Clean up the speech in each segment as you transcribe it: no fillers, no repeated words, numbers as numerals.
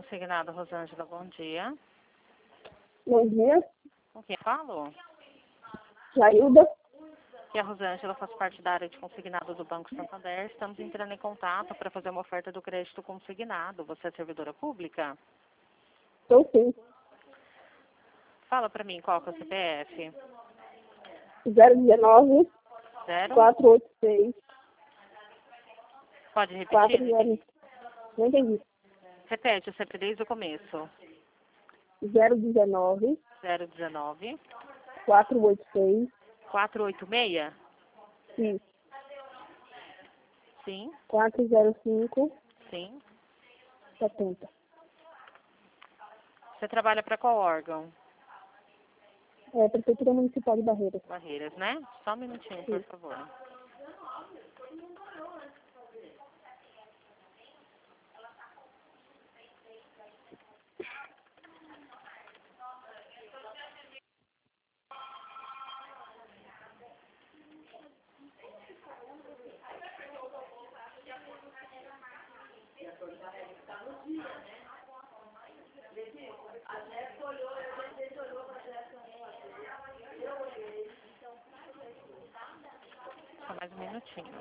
Consignado, Rosângela, bom dia. Bom dia, Com quem falo? Jailda. Aqui é a Rosângela, faço parte da área de consignado do Banco Santander. Estamos entrando em contato para fazer uma oferta do crédito consignado. Você é servidora pública? Estou sim. Fala para mim qual que é o CPF. 019 Zero? 486 Pode repetir? 40. Não entendi. Repete, o CP desde o começo. 019 019 486 486? Isso. Sim, 405 sim. 70. Você trabalha para qual órgão? É, Prefeitura Municipal de Barreiras. Barreiras, né? Só um minutinho, por favor. Só mais um minutinho.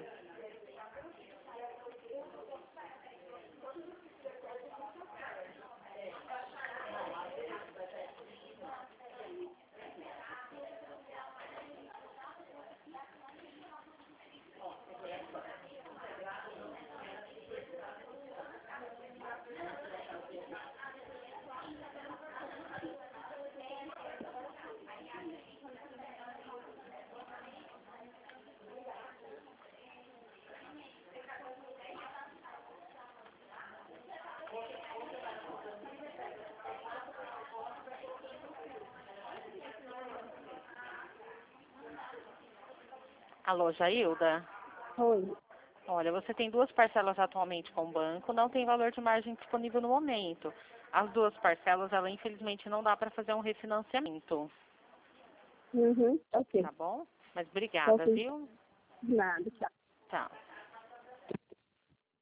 Alô, Jailda? Oi. Olha, você tem 2 parcelas atualmente com o banco, não tem valor de margem disponível no momento. As 2 parcelas, ela infelizmente não dá para fazer um refinanciamento, Ok. tá bom? Mas obrigada, Ok. viu? Nada, tchau. Tchau.